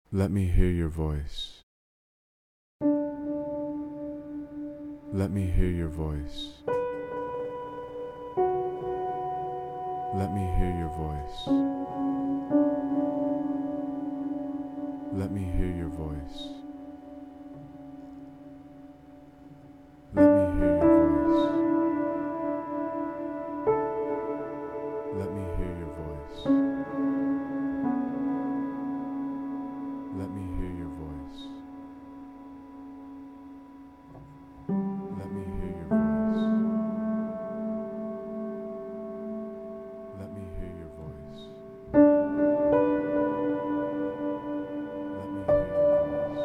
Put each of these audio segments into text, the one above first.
Let me hear your voice. Let me hear your voice. Let me hear your voice. Let me hear your voice. Let me hear your voice. Let me hear your voice. Let me hear your voice. Let me hear your voice. Let me hear your voice. Let me hear your voice.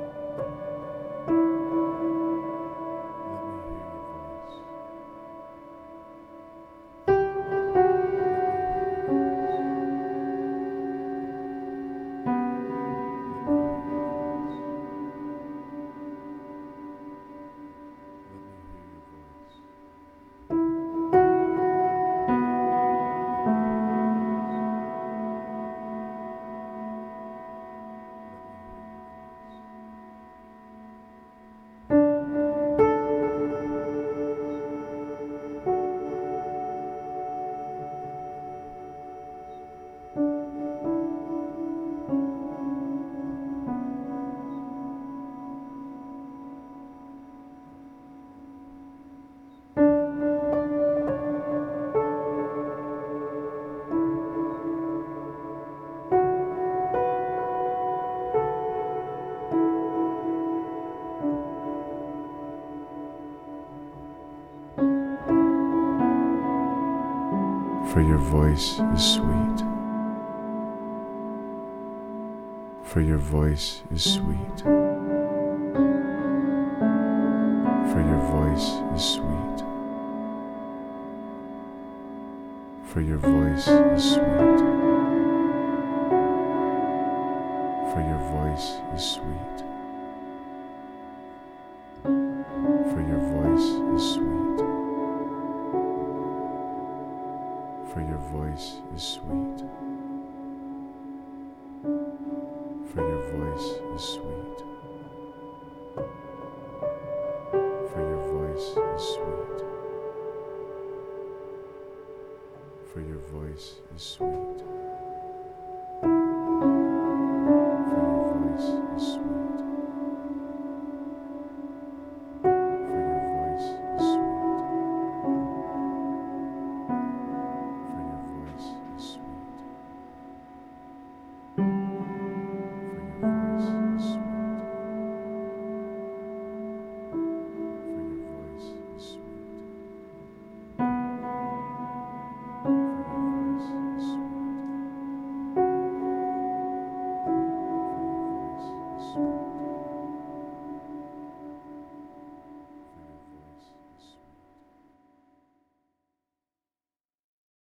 Let me hear your voice. For your voice is sweet. For your voice is sweet. For your voice is sweet. For your voice is sweet. For your voice is sweet. For your voice is sweet. For your voice is sweet. For your voice is sweet. For your voice is sweet. For your voice is sweet.